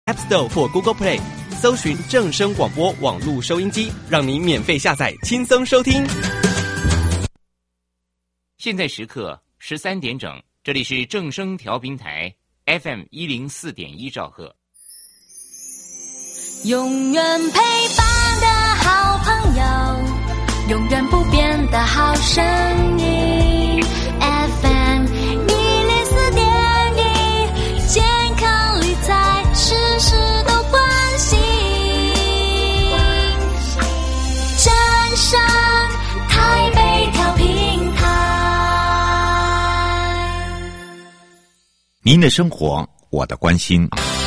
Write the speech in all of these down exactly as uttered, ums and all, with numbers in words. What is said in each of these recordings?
App Store 或 Google Play 搜寻正声广播网络收音机，让你免费下载，轻松收听。 现在时刻十三点整，这里是正声调频台 F M 一零四点一兆赫。 永远陪伴的好朋友，永远不变的好声音 F M 一零四点一，健康理财事事都关心。正声台北调频台， 您的生活，我的关心。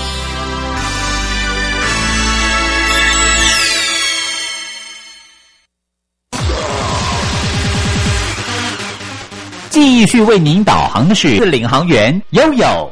继续为您导航的是领航员悠悠。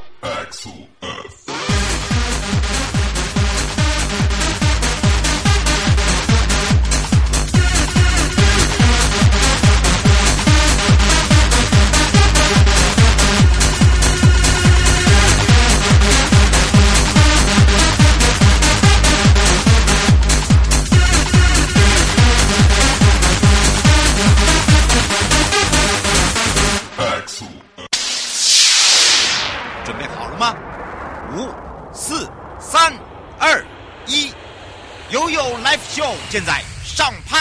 现在上拍。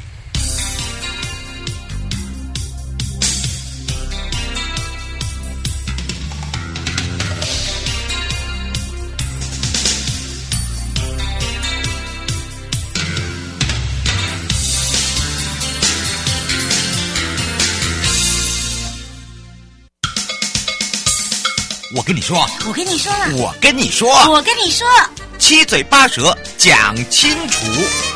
我跟你说， 我跟你说了， 我跟你说， 我跟你说， 七嘴八舌讲清楚。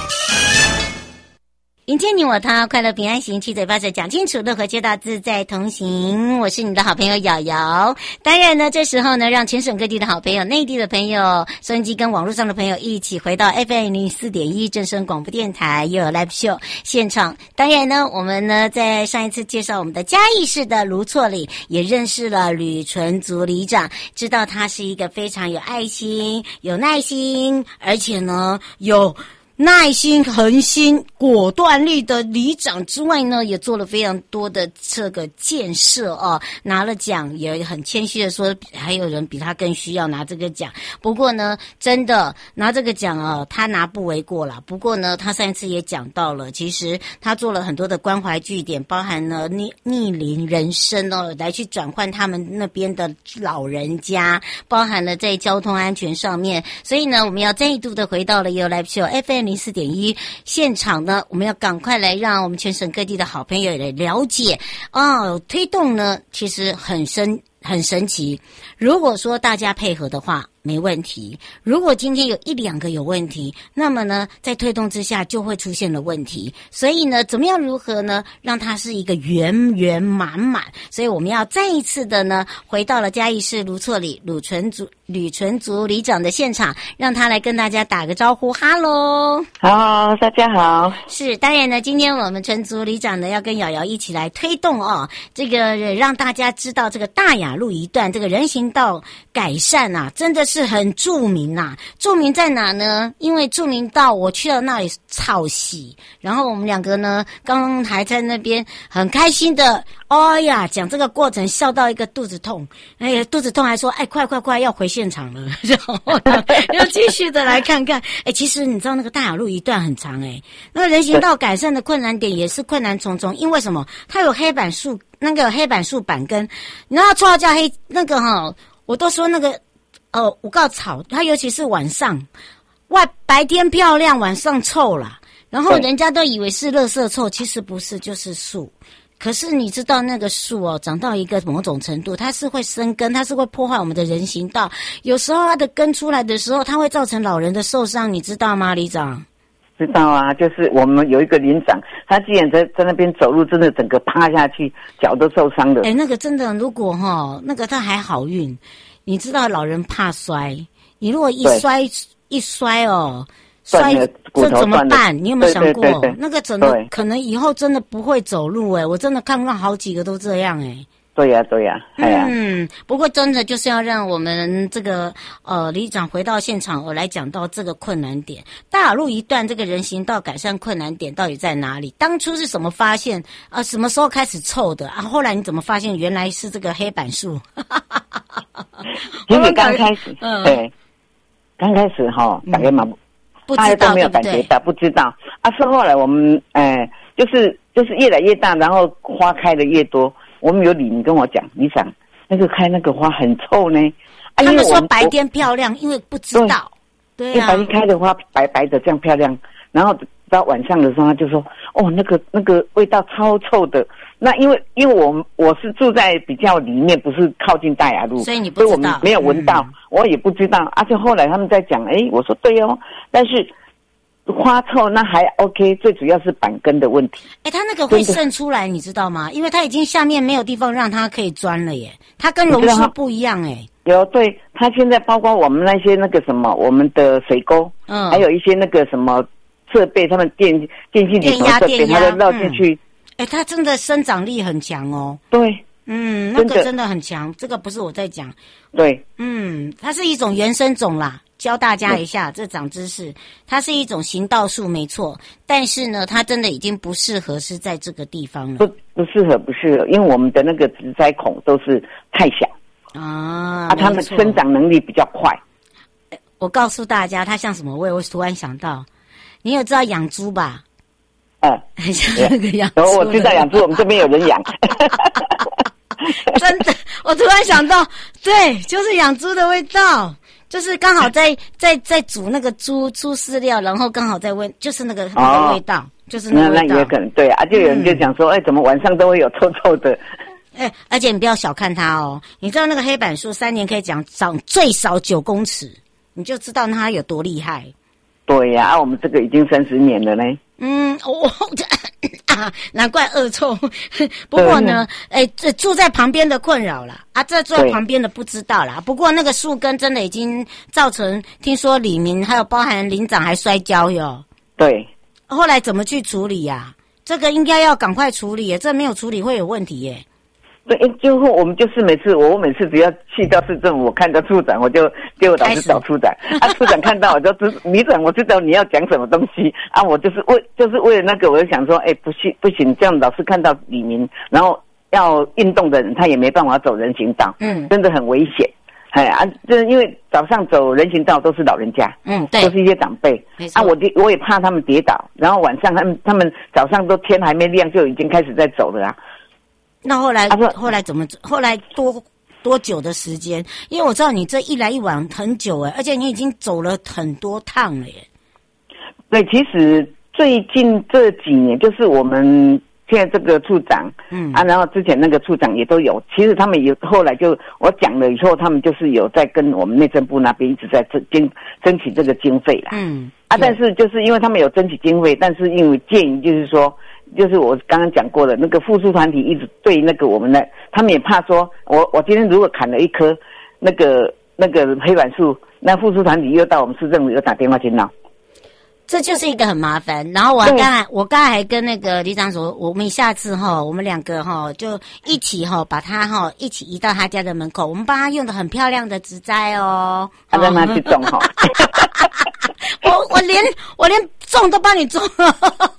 迎接你我他，快乐平安行，七嘴八舌讲清楚，乐和街道自在同行。我是你的好朋友瑶瑶。当然呢，这时候呢，让全省各地的好朋友、内地的朋友、收音机跟网络上的朋友一起回到 F M 零四点一正声广播电台，又有 Live Show 现场。当然呢，我们呢在上一次介绍我们的嘉义市的卢错里，也认识了吕纯竹里长，知道他是一个非常有爱心、有耐心，而且呢有耐心、恒心、果断力的里长之外呢，也做了非常多的这个建设哦，拿了奖，也很谦虚的说，还有人比他更需要拿这个奖。不过呢，真的拿这个奖啊，他拿不为过啦。不过呢，他上一次也讲到了，其实他做了很多的关怀据点，包含了逆逆龄人生哦，来去转换他们那边的老人家，包含了在交通安全上面。所以呢，我们要再度的回到了有 Live Show F M 零四点一现场呢，我们要赶快来让我们全省各地的好朋友来了解哦。推动呢，其实很深很神奇。如果说大家配合的话，没问题。如果今天有一两个有问题，那么呢，在推动之下就会出现了问题。所以呢，怎么样如何呢，让它是一个圆圆满满？所以我们要再一次的呢，回到了嘉义市卢错里鲁纯竹吕纯竹里长的现场，让他来跟大家打个招呼。哈喽， 好，大家好。 是，当然呢，今天我们纯竹里长呢要跟瑶瑶一起来推动哦，这个让大家知道这个大雅路一段这个人行道改善啊，真的是很著名呐、啊。著名在哪呢？因为著名到我去到那里超喜，然后我们两个呢，刚刚还在那边很开心的，哎呀，讲这个过程笑到一个肚子痛，哎呀，肚子痛还说，哎，快快快要回现场了，然后呢，要继续的来看看。哎，其实你知道那个大雅路一段很长哎，那个人行道改善的困难点也是困难重重，因为什么？它有黑板树，那个黑板树板根，你知道绰号叫黑那个哈，我都说那个。呃，五告草，它尤其是晚上，外白天漂亮，晚上臭啦。然后人家都以为是垃圾臭，其实不是，就是树。可是你知道那个树哦，长到一个某种程度，它是会生根，它是会破坏我们的人行道。有时候它的根出来的时候，它会造成老人的受伤，你知道吗，里长？ 知道啊，就是我们有一个林长，他既然在在那边走路，真的整个趴下去，脚都受伤了。 哎，那个真的，如果哈，那个他还好运。你知道老人怕摔，你如果一摔一摔哦，摔这怎么办？你有没有想过？对对对对，那个真的可能以后真的不会走路哎、欸，我真的看到好几个都这样哎、欸。 对呀、啊、对呀、啊，哎呀、啊， 嗯，不过真的就是要让我们这个呃里长回到现场，我来讲到这个困难点。大雅路一段这个人行道改善困难点到底在哪里？当初是什么发现？啊，什么时候开始臭的？啊，后来你怎么发现原来是这个黑板树？ 其实刚开始， 嗯、 对，刚开始哈，大家嘛、嗯、 不知道， 都没有感觉到，不知道啊。是后来我们哎、呃，就是就是越来越大，然后花开的越多。我们有李明跟我讲，李长那个开那个花很臭呢。啊、 他们说白天漂亮，因为不知道，对啊， 因为白天开的花白白的这样漂亮，然后到晚上的时候他就说，哦，那个那个味道超臭的。那因为因为我我是住在比较里面，不是靠近大雅路， 所以你不知道， 所以我们没有闻到，嗯、我也不知道。而且后来他们在讲，哎，我说对哦，但是。花臭那还 OK， 最主要是板根的问题。 哎，它那个会渗出来，你知道吗？因为它已经下面没有地方让它可以钻了耶。它跟榕树不一样哎。 有，对，它现在包括我们那些那个什么，我们的水沟，嗯，还有一些那个什么设备，他们电电信电压电压， 它都绕进去。 哎、嗯，它真的生长力很强哦。 对， 嗯，那个真的很强。这个不是我在讲。 对， 嗯，它是一种原生种啦。教大家一下，这长知识，它是一种行道树，没错。但是呢，它真的已经不适合是在这个地方了。 不不适合，不适合，因为我们的那个植栽孔都是太小啊， 啊，它们生长能力比较快。 我告诉大家，它像什么味？我突然想到，你有知道养猪吧？ 嗯， 很像那个养猪。 哦，我知道养猪，我们这边有人养。 真的，我突然想到，对，就是养猪的味道。就是刚好在在在煮那个猪猪饲料，然后刚好在问，就是那个那个味道，哦、就是那个味道。那那也可能对啊，就有人就讲说，哎、嗯，怎么晚上都会有臭臭的？ 哎，而且你不要小看它哦，你知道那个黑板树三年可以长长最少九公尺，你就知道它有多厉害。 对呀、啊，啊，我们这个已经三十年了呢。 嗯，我、哦、啊，难怪恶臭。不过呢，哎，这住在旁边的困扰啦，啊，这住在旁边的不知道啦。不过那个树根真的已经造成，听说李明还有包含林长还摔跤哟。 对。 后来怎么去处理呀、啊？这个应该要赶快处理耶，这没有处理会有问题耶。 对，就我们就是每次我每次只要去到市政府，我看到处长，我就就老是找处长。啊，处长看到我就知，李长我知道你要讲什么东西啊，我就是为就是为了那个，我就想说，哎，不行不行，这样老是看到李明，然后要运动的人，他也没办法走人行道，嗯，真的很危险。哎啊，这因为早上走人行道都是老人家，嗯，对，都是一些长辈，啊，我我也怕他们跌倒，然后晚上他们他们早上都天还没亮就已经开始在走了啊。 那后来，后来怎么？后来多多久的时间？因为我知道你这一来一往很久哎，而且你已经走了很多趟了耶。 对，其实最近这几年，就是我们现在这个处长，嗯啊，然后之前那个处长也都有。其实他们有后来就我讲了以后，他们就是有在跟我们内政部那边一直在争争争取这个经费啦。嗯啊，但是就是因为他们有争取经费，但是因为建议就是说。就是我刚刚讲过的那个附属团体一直对那个我们的，他们也怕说，我我今天如果砍了一棵那个那个黑板树，那附属团体又到我们市政府又打电话去闹， 这就是一个很麻烦。然后我刚才我刚才还跟那个里长说，我们下次哈，我们两个哈就一起哈把它哈一起移到他家的门口，我们帮他用的很漂亮的植栽哦， 他让他去种哈。 我我连我连种都帮你种了，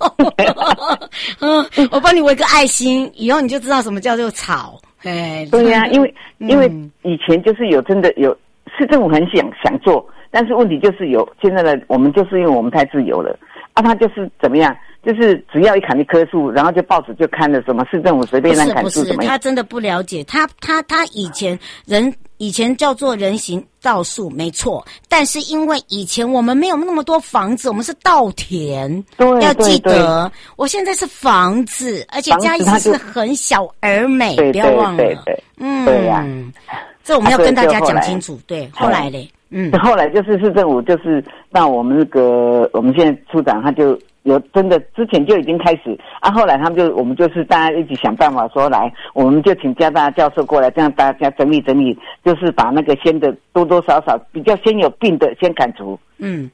嗯，我帮你围个爱心，以后你就知道什么叫做草。哎， 对呀、啊，因为因为以前就是有真的有市政府很想想做，但是问题就是有现在的我们就是因为我们太自由了啊，他就是怎么样，就是只要一砍一棵树，然后就报纸就看了什么市政府随便乱砍树怎么样。 不是不是，他真的不了解，他他他以前人。以前叫做人行道树，没错，但是因为以前我们没有那么多房子，我们是稻田， 对， 要记得，我现在是房子，而且家里是很小而美，不要忘了，对对对嗯， 对呀、 啊，这我们要跟大家讲清楚，对，后来嘞，嗯， 后来就是市政府就是让我们那个我们现在处长他就。有真的之前就已经开始啊，后来他们就我们就是大家一起想办法说来，我们就请加大教授过来，这样大家整理整理，就是把那个先的多多少少比较先有病的先砍除，嗯，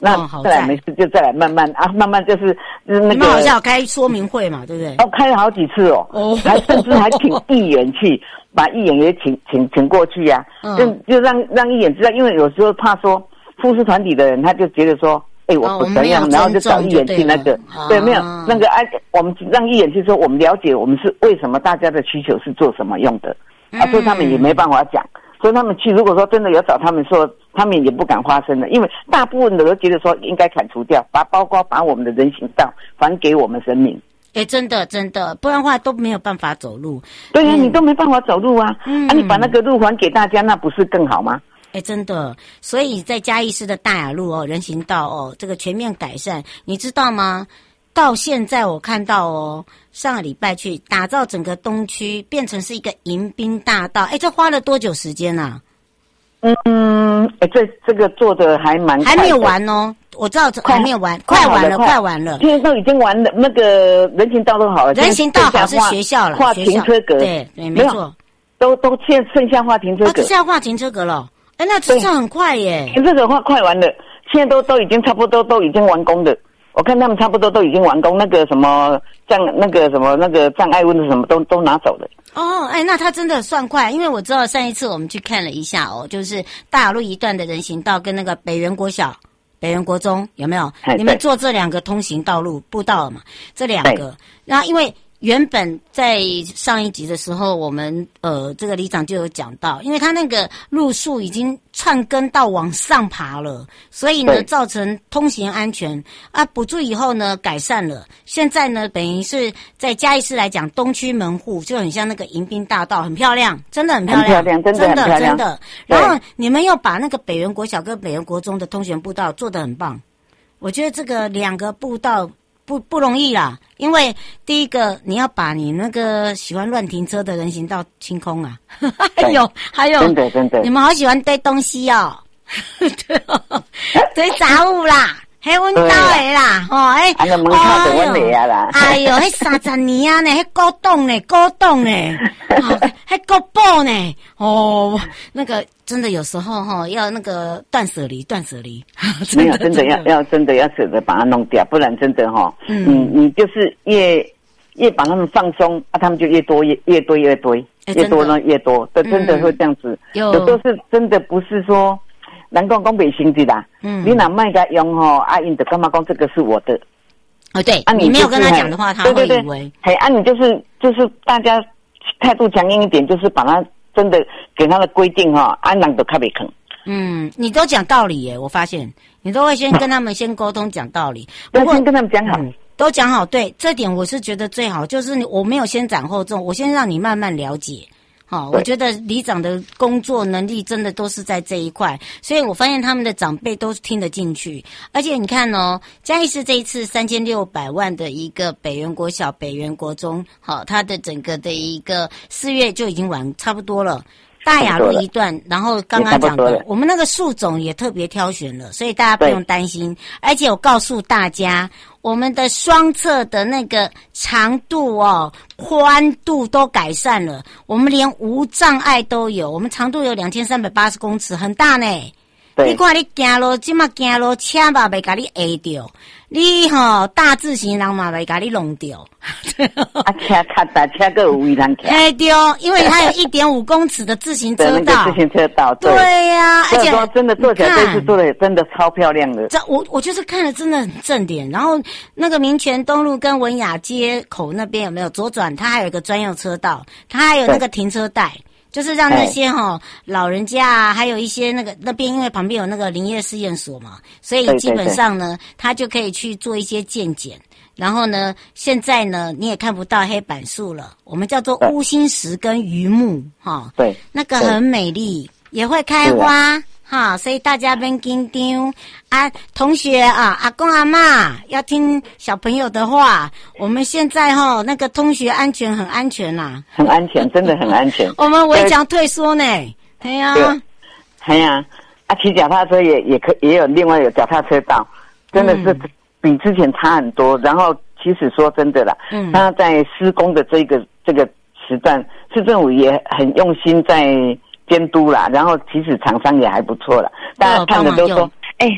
那哦、 再来没事就再来慢慢啊，慢慢就是那个。 你们好像有开说明会嘛，对不对？ 哦，开了好几次哦，哦还甚至还请议员去，把议员也请请请过去呀、啊，就、嗯、就让让议员知道，因为有时候怕说富士团体的人，他就觉得说。哎、欸，我不怎样、哦，然后就找议员去那个，对，没有那个哎、啊，我们让议员去说，我们了解我们是为什么大家的需求是做什么用的，嗯、啊，所以他们也没办法讲，所以他们去，如果说真的有找他们说，他们也不敢发声的，因为大部分的都觉得说应该砍除掉，把包括把我们的人行道还给我们人民。 哎、欸，真的真的，不然的话都没有办法走路。 对呀、啊嗯，你都没办法走路啊，嗯、啊，你把那个路还给大家，那不是更好吗？ 哎，真的，所以在嘉义市的大雅路哦，人行道哦，这个全面改善，你知道吗？到现在我看到哦，上个礼拜去打造整个东区，变成是一个迎宾大道。哎，这花了多久时间啊？ 嗯，哎，这这个做的还蛮快的， 还没有完哦。我知道还没有完，快完了，快完了。 现在都已经完了，那个人行道都好了。 人行道好是学校了， 画停车格， 对对，没错， 都都现在剩下画停车格， 剩下画停车格了。哎，那这很快耶！ 停车格画快完了，现在都都已经差不多都已经完工的。我看他们差不多都已经完工，那个什么障那个什么那个障碍物的什么都都拿走了。 哦，哎，那他真的算快，因为我知道上一次我们去看了一下哦，就是大雅路一段的人行道跟那个北园国小、北园国中有没有？你们做这两个通行道路步道嘛？这两个，然后因为。原本在上一集的时候，我们呃这个里长就有讲到，因为他那个路树已经串根到往上爬了，所以呢造成通行安全啊。补助以后呢改善了，现在呢等于是在嘉义市来讲，东区门户就很像那个迎宾大道，很漂亮，真的很漂亮， 很漂亮，真的很漂亮， 真的真的。然后你们又把那个北园国小跟北园国中的通行步道做得很棒，我觉得这个两个步道。不不容易啦，因为第一个你要把你那个喜欢乱停车的人行道清空啊，还有还有， 真的真的， 你们好喜欢堆东西哦，对哦，堆杂物啦，还温刀的啦，哦哎， 那个门口就温的呀啦， 哎呦，迄三十年啊呢，迄古董呢，古董呢，迄古堡呢，哦，那个。真的有时候哈、哦、要那个断舍离，断舍离。 没有，真的要要真的要舍得把它弄掉，不然真的哈、哦，嗯，你你就是越越把他们放松，啊，他们就越多越越多越多，越多呢越多，对，真的会这样子。嗯、有时候是真的不是说，人讲讲袂行的啦，嗯，你哪卖个用吼，啊，因的干嘛讲这个是我的？ 哦，对，啊，你没有跟他讲的话，他会以为， 嘿，啊，你就是就是大家态度强硬一点，就是把它。真的给他的规定哈，安人都较袂肯。 嗯，你都讲道理耶，我发现你都会先跟他们先沟通讲道理， 不过先跟他们讲好、嗯， 都讲好。对，这点我是觉得最好，就是你我没有先斩后奏，我先让你慢慢了解。好、哦，我觉得里长的工作能力真的都是在这一块，所以我发现他们的长辈都听得进去。而且你看哦，嘉义市这一次三千六百万的一个北园国小、北园国中，好、哦，它的整个的一个四月就已经完差不多了。大雅路一段，然后刚刚讲的，我们那个树种也特别挑选了，所以大家不用担心。而且我告诉大家，我们的双侧的那个长度哦、宽度都改善了，我们连无障碍都有，我们长度有两千三百八十公尺，很大呢。你看你行路，即马行路车嘛袂甲你压着，你吼、哦、大字型人嘛袂甲你弄着。 啊，车较大，车个有位人骑。 哎对哦，因为它有一点五公尺的自行车道。 自行车道， 对呀、啊，而且说真的做起来这次做的真的超漂亮的。 这我我就是看了真的很正点，然后那个民权东路跟文雅街口那边有没有左转？它还有一个专用车道，它还有那个停车带。就是让那些哈、哦、老人家啊，还有一些那个那边，因为旁边有那个林业试验所嘛，所以基本上呢，他就可以去做一些健检。然后呢，现在呢，你也看不到黑板树了，我们叫做乌心石跟榆木哈， 对， 那个很美丽，也会开花。哈，所以大家别紧张啊！同学啊，阿公阿嬷要听小朋友的话。我们现在哈那个同学安全很安全啦、啊， 很安全，真的很安全。 我们围墙退缩呢，对呀， 对呀，啊，骑脚踏车也也可也有另外有脚踏车道，真的是比之前差很多。然后其实说真的啦，嗯，他在施工的这个这个时段，市政府也很用心在监督啦，然后其实厂商也还不错啦，大家看的都说，哎、欸，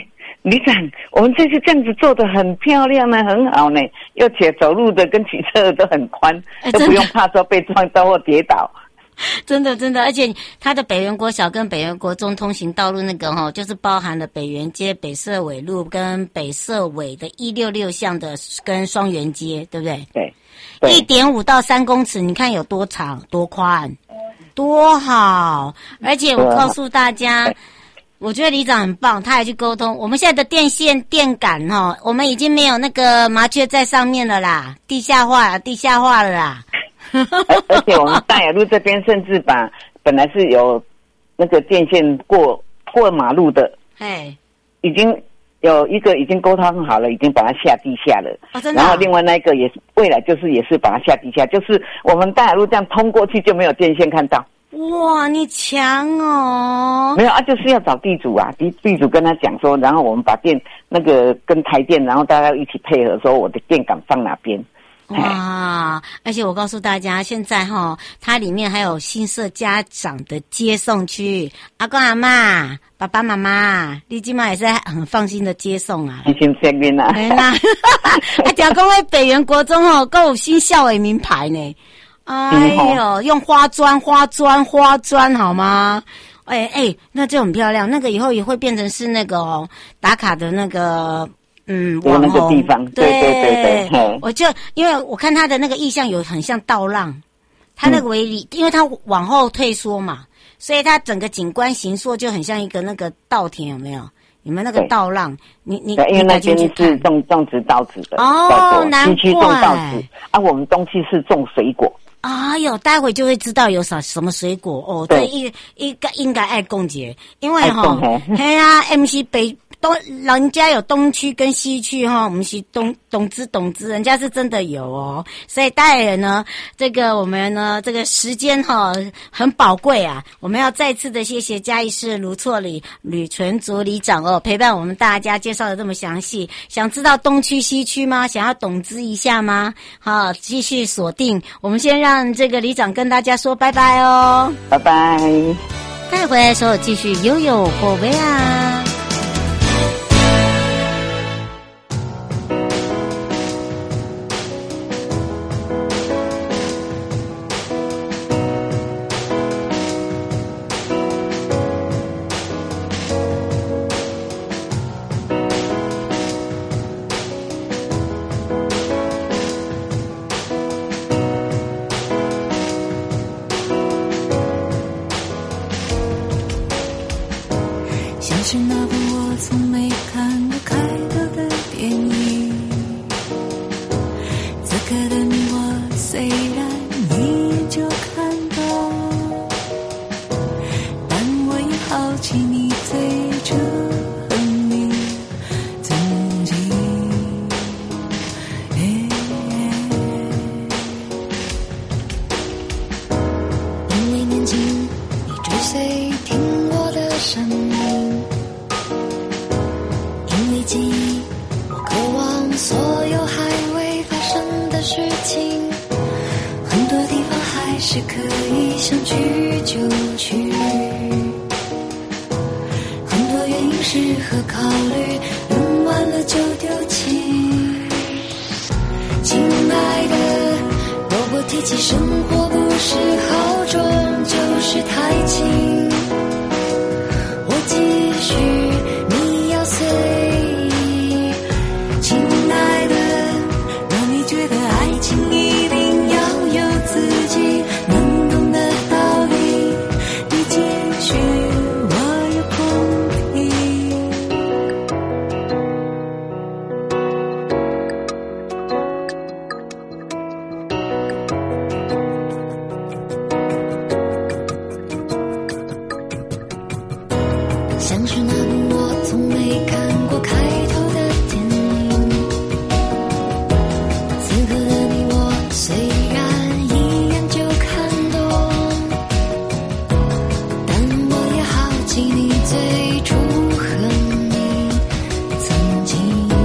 李长，我们这次这样子做的很漂亮呢，很好呢，又且走路的跟骑车的都很宽， 哎、 都不用怕说被撞到或跌倒。 真的真的，而且它的北园国小跟北园国中通行道路那个哈，就是包含了北园街、北社尾路跟北社尾的一六六巷的跟双园街，对不对？ 对， 一点五到三公尺，你看有多长、多宽、多好！而且我告诉大家，我觉得里长很棒，他还去沟通。我们现在的电线电杆哈，我们已经没有那个麻雀在上面了啦，地下化了，地下化了啦。 而, 而且我们大雅路这边甚至把本来是有那个电线过过马路的， 哎， 已经有一个已经沟通好了，已经把它下地下了。 哦，真的、啊。 然后另外那一个也是未来就是也是把它下地下，就是我们大雅路这样通过去就没有电线看到。 哇，你强哦！ 没有啊，就是要找地主啊，地地主跟他讲说，然后我们把电那个跟台电，然后大家一起配合，说我的电杆放哪边。 哇！而且我告诉大家，现在哈，它里面还有新设家长的接送区，阿公阿嬷、爸爸妈妈，你今嘛也是很放心的接送啊。 安心身边啊。 对啦，啊，条公为北园国中哦，够有新校委名牌呢。哎呦，用花砖、花砖、花砖好吗？哎哎，那就很漂亮。那个以后也会变成是那个、哦、打卡的那个。嗯， 有那个地方，对对对对， 我就因为我看他的那个意象有很像道浪，他那个围篱、嗯，因为他往后退缩嘛，所以他整个景观形塑就很像一个那个稻田，有没有？你们那个稻浪，你你因为那边是种种植稻子的哦，难怪。 西区种稻子啊，我们东区是种水果。 哎呦，待会就会知道有啥什么水果哦。对，一一个应该爱共结，因为哈，嘿啊 ，M C 北。东人家有东区跟西区哈，我们是东懂之懂之，人家是真的有哦。所以当然呢，这个我们呢，这个时间哈很宝贵啊，我们要再次的谢谢嘉义市卢厝里吕纯竹里长哦，陪伴我们大家介绍的这么详细。想知道东区西区吗？想要懂之一下吗？好，继续锁定。我们先让这个里长跟大家说拜拜哦， 拜拜。 待会的时候继续悠悠火威啊。 是那部我从没看过开头的电影，此刻的你我虽然一眼就看到，但我也好奇你最初和你曾经、欸、因为年轻你追随听我的声音，记忆，我渴望所有还未发生的事情，很多地方还是可以想去就去，很多原因适合考虑，用完了就丢弃。亲爱的，若我提起生活不是好重就是太轻，我继续，你要随。亲爱的，若你觉得爱情一定要有自己能懂的道理，你继续，我有空听。像是那部我从没看过开头的电影，此刻的你我虽然一眼就看懂，但我也好奇你最初和你曾经、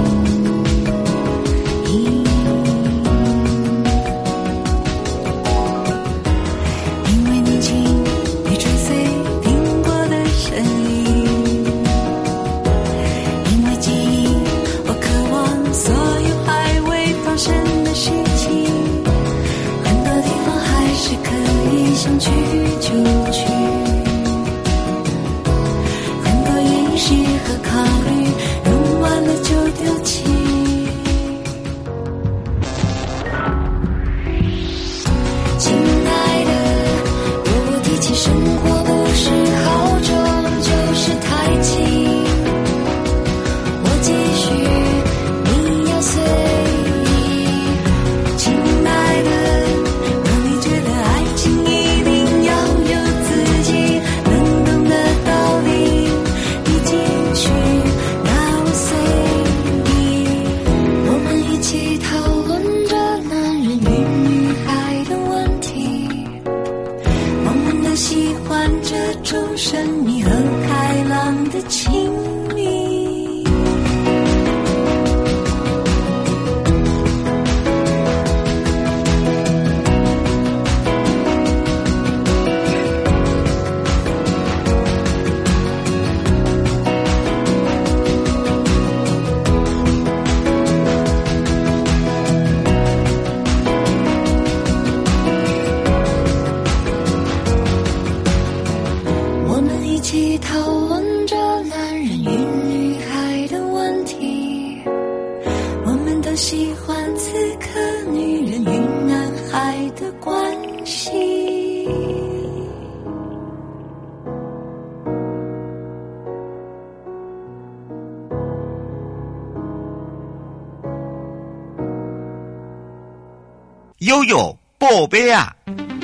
因为年轻你追随听过的声音，因为记忆喜欢此刻女人与男孩的关系。 悠悠宝贝啊，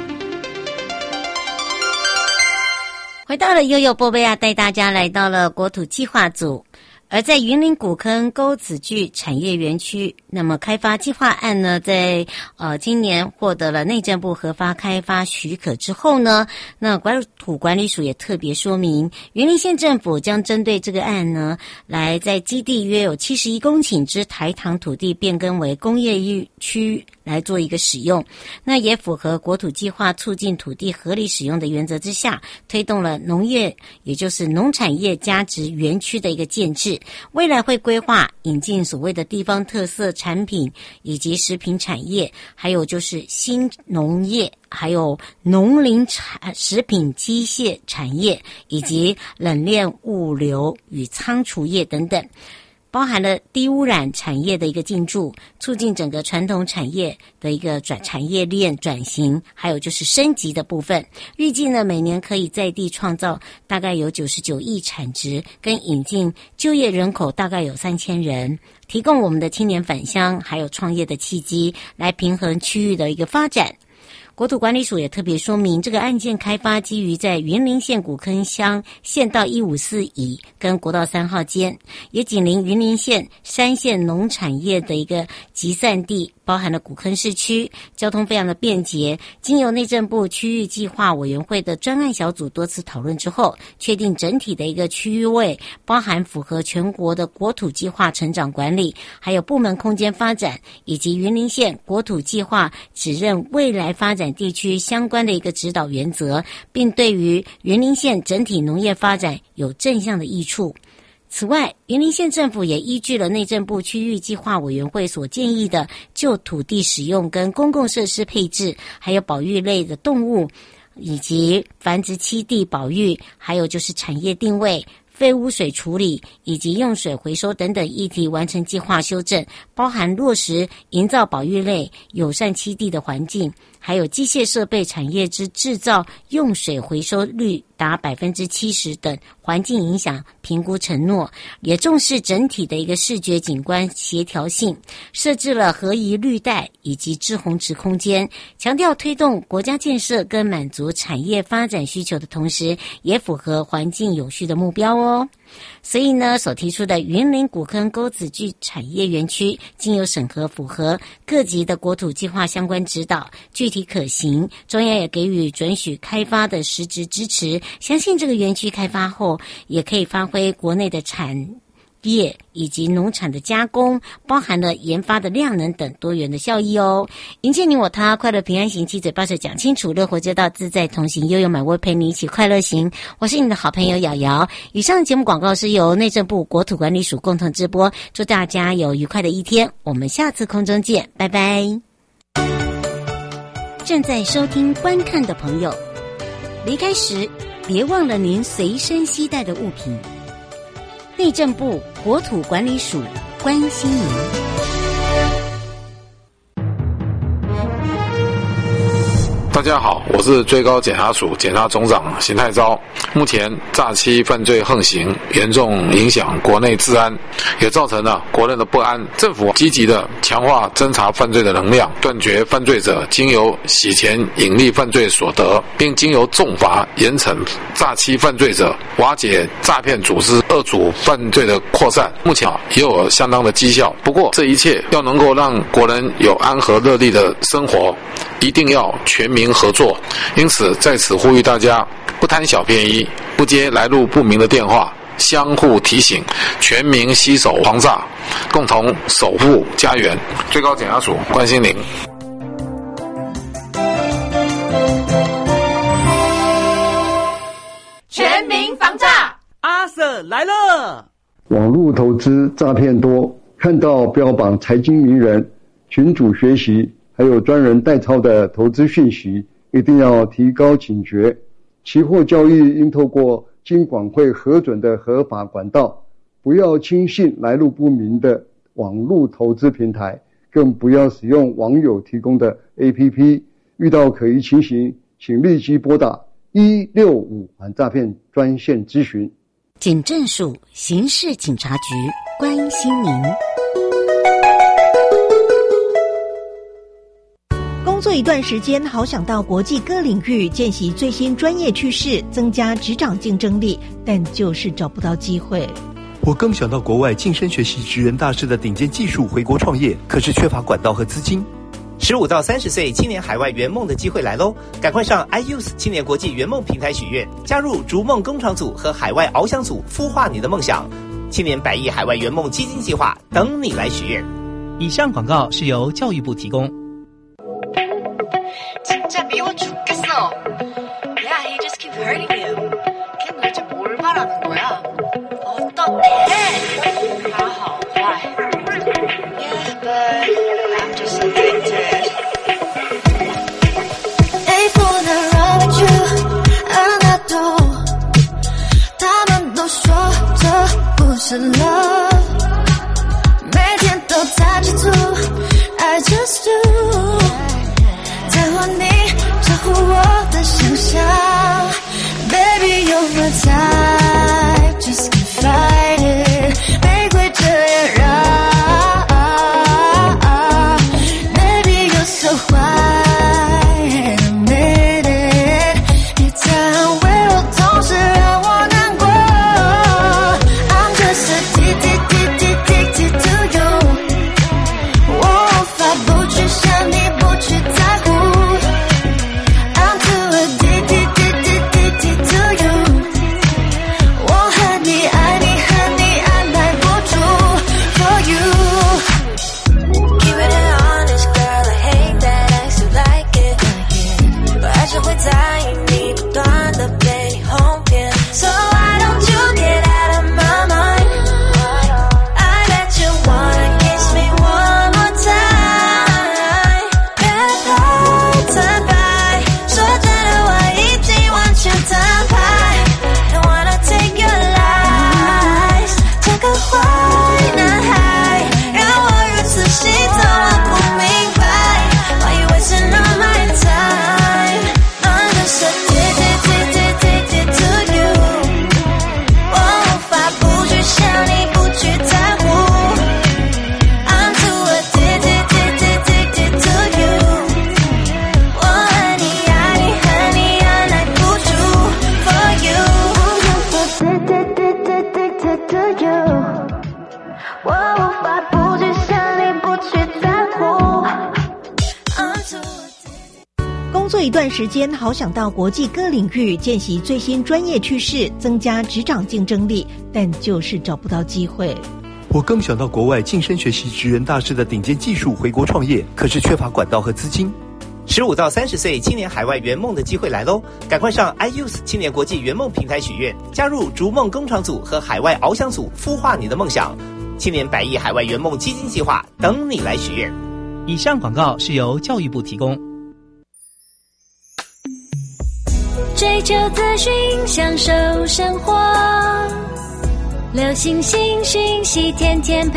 回到了悠悠波贝亚，带大家来到了国土计划组。而在云林古坑沟子具产业园区，那么开发计划案呢，在呃今年获得了内政部核发开发许可之后呢，那国土管理署也特别说明，云林县政府将针对这个案呢，来在基地约有七十一公顷之台塘土地变更为工业区来做一个使用，那也符合国土计划促进土地合理使用的原则之下，推动了农业，也就是农产业价值园区的一个建制。未来会规划引进所谓的地方特色产品以及食品产业，还有就是新农业，还有农林产食品机械产业，以及冷链物流与仓储业等等，包含了低污染产业的一个进驻，促进整个传统产业的一个转产业链转型，还有就是升级的部分。预计呢，每年可以在地创造大概有九十九亿产值，跟引进就业人口大概有三千人，提供我们的青年返乡还有创业的契机，来平衡区域的一个发展。国土管理署也特别说明，这个案件开发基于在云林县古坑乡县道一五四乙跟国道三号间，也紧邻云林县山线农产业的一个集散地，包含了古坑市区，交通非常的便捷。经由内政部区域计划委员会的专案小组多次讨论之后，确定整体的一个区域位包含符合全国的国土计划成长管理，还有部门空间发展，以及云林县国土计划指认未来发展地区相关的一个指导原则，并对于云林县整体农业发展有正向的益处。此外，云林县政府也依据了内政部区域计划委员会所建议的就土地使用跟公共设施配置，还有保育类的动物以及繁殖栖地保育，还有就是产业定位、废污水处理以及用水回收等等议题完成计划修正，包含落实营造保育类友善栖地的环境，还有机械设备产业之制造用水回收率达百分之七十等环境影响评估承诺，也重视整体的一个视觉景观协调性，设置了合宜绿带以及滞洪池空间，强调推动国家建设跟满足产业发展需求的同时，也符合环境永续的目标哦。所以呢，所提出的云林古坑沟子具产业园区经由审核，符合各级的国土计划相关指导，具体可行，中央也给予准许开发的实质支持，相信这个园区开发后也可以发挥国内的产业以及农产的加工，包含了研发的量能等多元的效益哦。迎接你我他，快乐平安行，七嘴八舌讲清楚，乐活街道自在同行，悠悠满窝陪你一起快乐行。我是你的好朋友瑶瑶。以上节目广告是由内政部国土管理署共同直播，祝大家有愉快的一天，我们下次空中见，拜拜。正在收听观看的朋友，离开时别忘了您随身携带的物品。内政部国土管理署关心您。 大家好，我是最高检察署检察总长邢泰钊。目前诈欺犯罪横行，严重影响国内治安，也造成了国人的不安。政府积极的强化侦查犯罪的能量，断绝犯罪者经由洗钱隐匿犯罪所得，并经由重罚严惩诈欺犯罪者，瓦解诈骗组织恶阻犯罪的扩散。目前也有相当的绩效。不过这一切要能够让国人有安和乐利的生活，一定要全民合作。因此在此呼吁大家，不贪小便宜，不接来路不明的电话，相互提醒，全民携手防诈，共同守护家园。最高检察署关心您。 全民防诈，阿 Sir 来了。 网络投资诈骗多，看到标榜财经名人、群组学习还有专人代操的投资讯息，一定要提高警觉。期货交易应透过金管会核准的合法管道，不要轻信来路不明的网络投资平台， 更不要使用网友提供的 A P P。遇到可疑情形，请立即拨打一六五反诈骗专线咨询。 警政署刑事警察局关心您。 工作一段时间，好想到国际各领域见习最新专业趋势，增加职场竞争力，但就是找不到机会。 我更想到国外晋升学习职人大师的顶尖技术，回国创业，可是缺乏管道和资金。 十五到三十岁青年海外圆梦的机会来喽！赶快上 iYouth 青年国际圆梦平台许愿，加入逐梦工厂组和海外翱翔组，孵化你的梦想。青年百亿海外圆梦基金计划等你来许愿。 以上广告是由教育部提供。 진짜 미워 죽겠어. Yeah, he just keep hurting you. 걔 도대체 뭘 바라는 거야? 어떡해? 아, 好坏. Yeah, but I'm just addicted. If wanna run with you, 안아도 다만 너说这不是 love. 每天都在嫉妒 I just do. 在乎你，在乎我的想象 Baby, you're my type Just can't fight it 玫瑰这也让 Baby, you're so white Admit it 你在安慰我，同时让我难过 I'm just addicted, addicted, addicted to you 我无法不去想你，不去在乎一段时间，好想到国际各领域见习最新专业趋势，增加职场竞争力，但就是找不到机会。 我更想到国外晋升学习职人大师的顶尖技术，回国创业，可是缺乏管道和资金。 十五到三十岁青年海外圆梦的机会来喽！赶快上 iYouth 青年国际圆梦平台许愿，加入逐梦工厂组和海外翱翔组，孵化你的梦想。青年百亿海外圆梦基金计划等你来许愿。 以上广告是由教育部提供。 追求资讯，享受生活，流行新讯息，天天陪